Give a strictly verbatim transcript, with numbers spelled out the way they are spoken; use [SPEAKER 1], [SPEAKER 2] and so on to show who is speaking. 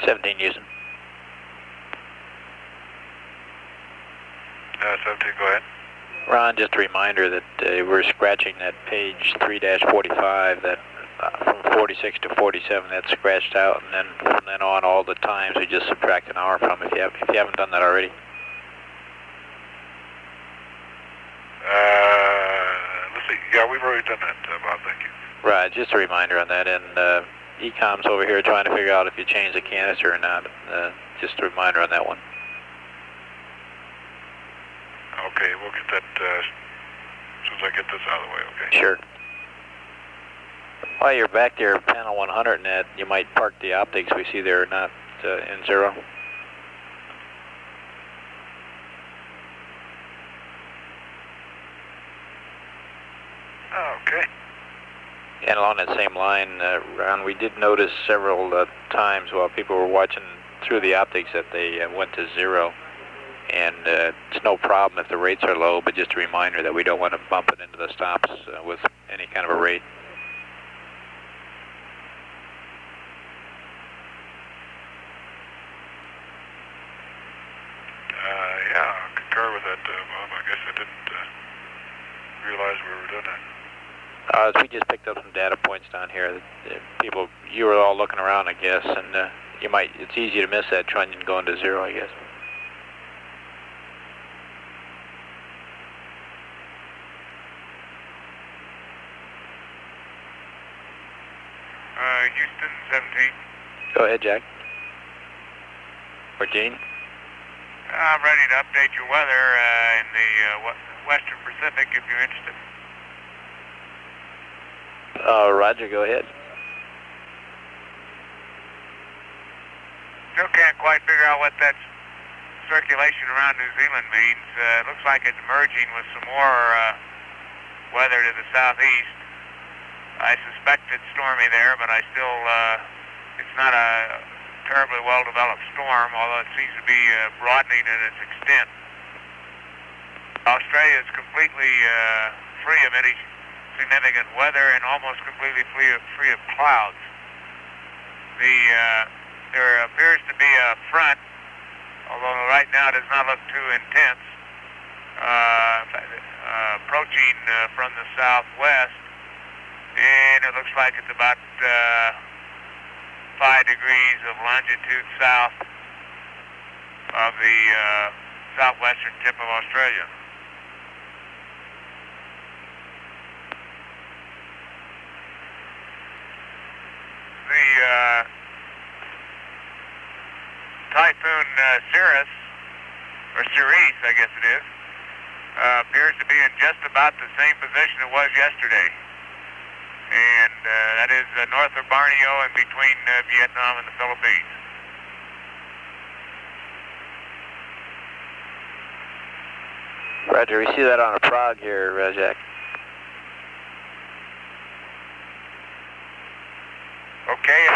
[SPEAKER 1] seventeen using.
[SPEAKER 2] Uh, seventeen, go ahead.
[SPEAKER 1] Ron, just a reminder that uh, we're scratching that page three dash forty-five, that uh, from forty-six to forty-seven, that's scratched out, and then from then on, all the times we just subtract an hour from, if you, have, if you haven't done that already.
[SPEAKER 2] Uh, let's see. Yeah, we've already done that, uh, Bob. Thank you.
[SPEAKER 1] Right, just a reminder on that. And uh, E COM's over here trying to figure out if you change the canister or not. Uh, just a reminder on that one.
[SPEAKER 2] Okay, we'll get that uh, as soon as I get this out of the way, okay?
[SPEAKER 1] Sure. While you're back there, panel one hundred, and that, you might park the optics we see there, not uh, in zero.
[SPEAKER 2] Okay.
[SPEAKER 1] And along that same line, uh, Ron, we did notice several uh, times while people were watching through the optics that they uh, went to zero. And uh, it's no problem if the rates are low, but just a reminder that we don't want to bump it into the stops uh, with any kind of a rate.
[SPEAKER 2] Uh, yeah, I'll concur with that, uh, Bob. I guess I didn't uh, realize we were doing that.
[SPEAKER 1] Uh, we just picked up some data points down here. Uh, people, you were all looking around, I guess, and uh, you might. It's easy to miss that trunnion going to zero, I guess.
[SPEAKER 2] Uh, Houston, seventeen.
[SPEAKER 1] Go ahead, Jack. Or Gene.
[SPEAKER 2] I'm ready to update your weather uh, in the uh, Western Pacific if you're interested.
[SPEAKER 1] Uh, Roger, go ahead.
[SPEAKER 2] Still can't quite figure out what that circulation around New Zealand means. Uh, it looks like it's merging with some more uh, weather to the southeast. I suspect it's stormy there, but I still, uh, it's not a terribly well-developed storm, although it seems to be uh, broadening in its extent. Australia is completely uh, free of any significant weather and almost completely free of, free of clouds. The, uh, there appears to be a front, although right now it does not look too intense, uh, uh, approaching uh, from the southwest, and it looks like it's about uh, five degrees of longitude south of the uh, southwestern tip of Australia. The uh, Typhoon uh, Cirrus, or Cerise, I guess it is, uh, appears to be in just about the same position it was yesterday. And uh, that is uh, north of Borneo and between uh, Vietnam and the Philippines.
[SPEAKER 1] Roger, we see that on a prog here, uh, Jack.
[SPEAKER 2] Okay,